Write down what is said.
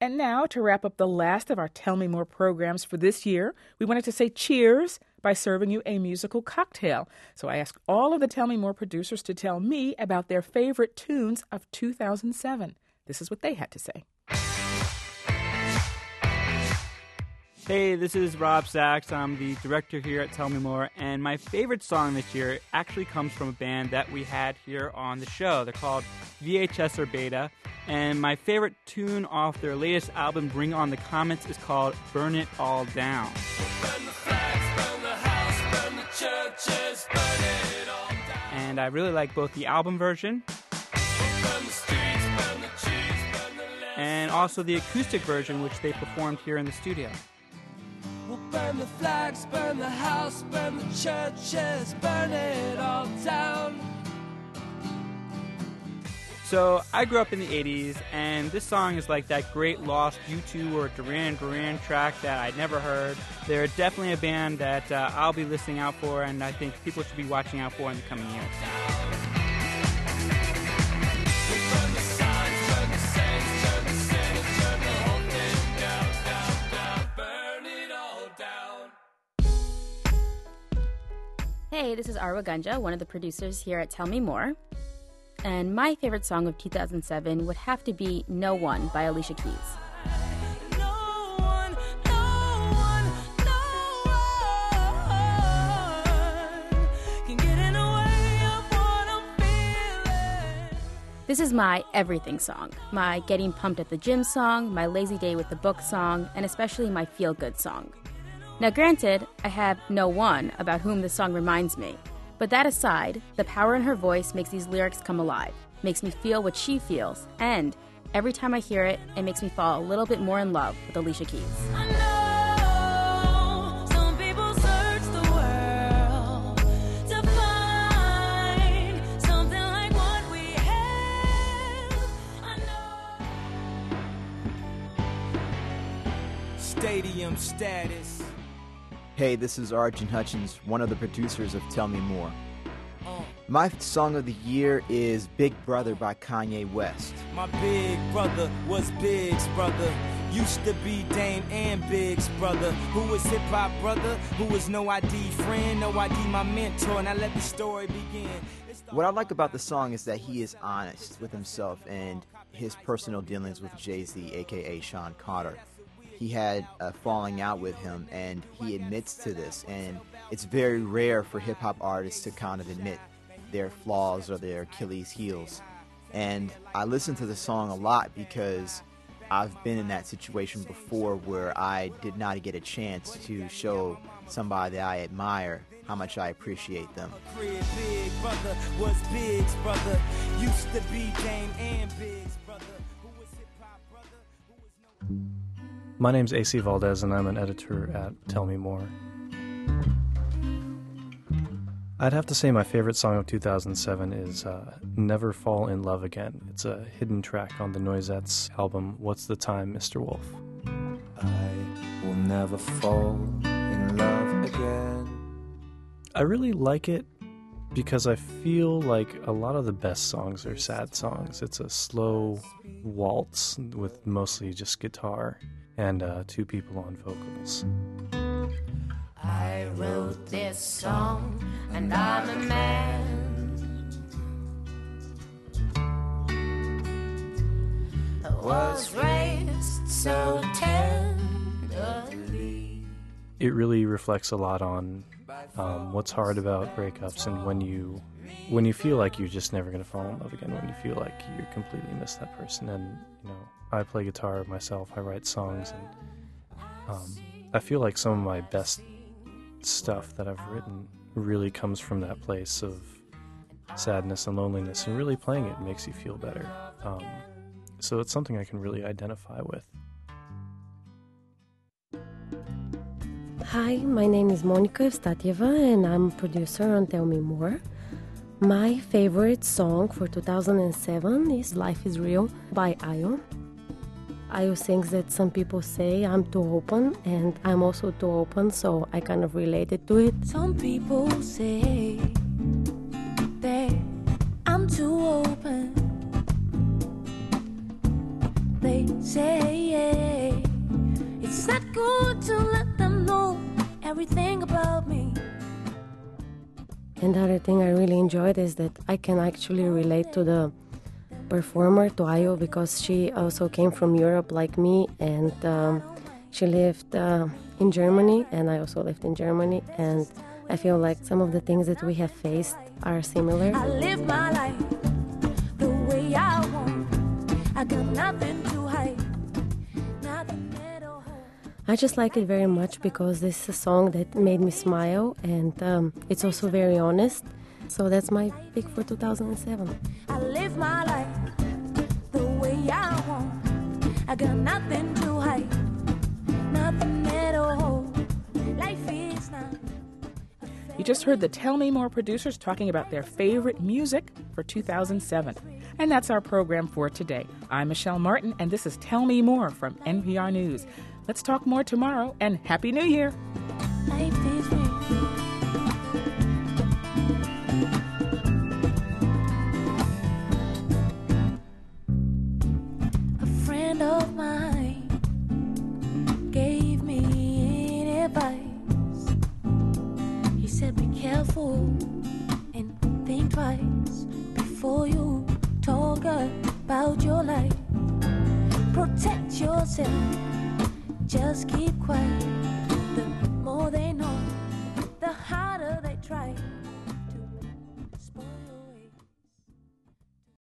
And now, to wrap up the last of our Tell Me More programs for this year, we wanted to say cheers by serving you a musical cocktail. So I asked all of the Tell Me More producers to tell me about their favorite tunes of 2007. This is what they had to say. Hey, this is Rob Sachs. I'm the director here at Tell Me More, and my favorite song this year actually comes from a band that we had here on the show. They're called VHS or Beta, and my favorite tune off their latest album, Bring On the Comets, is called Burn It All Down. Burn the flags, burn the house, burn the churches, burn it all down. And I really like both the album version Burn the streets, burn the trees, burn the land. and also the acoustic version, which they performed here in the studio. We'll burn the flags, burn the house, burn the churches, burn it all down. So I grew up in the 80s, and this song is like that great lost U2 or Duran Duran track that I'd never heard. They're definitely a band that I'll be listening out for, and I think people should be watching out for in the coming years. Burn the signs, burn the saints, turn the sinners, turn the whole thing down, down, down. Burn it all down. Hey, this is Arwa Gunja, one of the producers here at Tell Me More. And my favorite song of 2007 would have to be No One by Alicia Keys. No one, no one, no one can get in the way of what I'm feeling. This is my everything song, my getting pumped at the gym song, my lazy day with the book song, and especially my feel-good song. Now granted, I have no one about whom this song reminds me. But that aside, the power in her voice makes these lyrics come alive, makes me feel what she feels, and every time I hear it, it makes me fall a little bit more in love with Alicia Keys. I know some people search the world to find something like what we have. I know. Stadium status. Hey, this is Arjun Hutchins, one of the producers of Tell Me More. My song of the year is Big Brother by Kanye West. My big brother was Big's brother. Used to be Dame and Big's brother. Who was hip-hop brother? Who was No ID friend? No ID my mentor. Now let the story begin. What I like about the song is that he is honest with himself and his personal dealings with Jay-Z, a.k.a. Sean Carter. He had a falling out with him, and he admits to this. And it's very rare for hip-hop artists to kind of admit their flaws or their Achilles heels. And I listen to the song a lot because I've been in that situation before where I did not get a chance to show somebody that I admire how much I appreciate them. Big brother was Big's brother. Used to be Dame and Big's brother. Who was hip-hop brother? Who was no... My name's AC Valdez, and I'm an editor at Tell Me More. I'd have to say my favorite song of 2007 is Never Fall in Love Again. It's a hidden track on the Noisettes album, What's the Time, Mr. Wolf? I will never fall in love again. I really like it because I feel like a lot of the best songs are sad songs. It's a slow waltz with mostly just guitar and two people on vocals. I wrote this song and I'm a man. I was raised so tenderly. It really reflects a lot on what's hard about breakups and when you feel like you're just never going to fall in love again, when you feel like you completely miss that person. And I play guitar myself, I write songs, and I feel like some of my best stuff that I've written really comes from that place of sadness and loneliness, and really playing it makes you feel better. So it's something I can really identify with. Hi, my name is Monica Evstatieva, and I'm a producer on Tell Me More. My favorite song for 2007 is Life is Real by Ayo. Ayo sings that some people say I'm too open, and I'm also too open, so I kind of related to it. Some people say that I'm too open. They say, yeah, Is that good to let them know everything about me? And the other thing I really enjoyed is that I can actually relate to the performer, to Ayo, because she also came from Europe like me, and she lived in Germany, and I also lived in Germany, and I feel like some of the things that we have faced are similar. I live my life the way I want. I got nothing to hide, nothing at all. I just like it very much because this is a song that made me smile, and it's also very honest. So that's my pick for 2007. I live my life the way I want. I got nothing to hide, nothing at all. Life is not. You just heard the Tell Me More producers talking about their favorite music for 2007. And that's our program for today. I'm Michelle Martin, and this is Tell Me More from NPR News. Let's talk more tomorrow, and Happy New Year! Life is real. A friend of mine gave me advice. He said, be careful and think twice before you talk about your life. Protect yourself, just keep quiet.